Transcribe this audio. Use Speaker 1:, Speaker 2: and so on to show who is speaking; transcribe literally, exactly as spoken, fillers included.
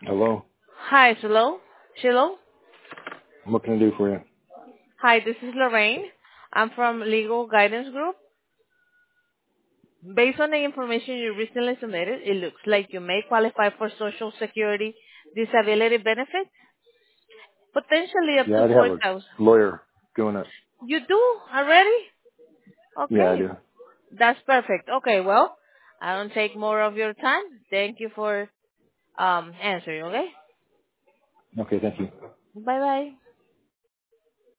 Speaker 1: Hello.
Speaker 2: Hi, Shiloh. Shiloh.
Speaker 1: What can I do for you?
Speaker 2: Hi, this is Lorraine. I'm from Legal Guidance Group. Based on the information you recently submitted, it looks like you may qualify for Social Security disability benefits, potentially up
Speaker 1: Yeah,
Speaker 2: to
Speaker 1: I'd have
Speaker 2: four
Speaker 1: a
Speaker 2: thousand.
Speaker 1: lawyer doing it.
Speaker 2: You do already?
Speaker 1: Yeah, I
Speaker 2: Okay,
Speaker 1: do.
Speaker 2: that's perfect. Okay, well, I don't take more of your time. Thank you for um answering. Okay,
Speaker 1: Okay, thank you.
Speaker 2: bye bye.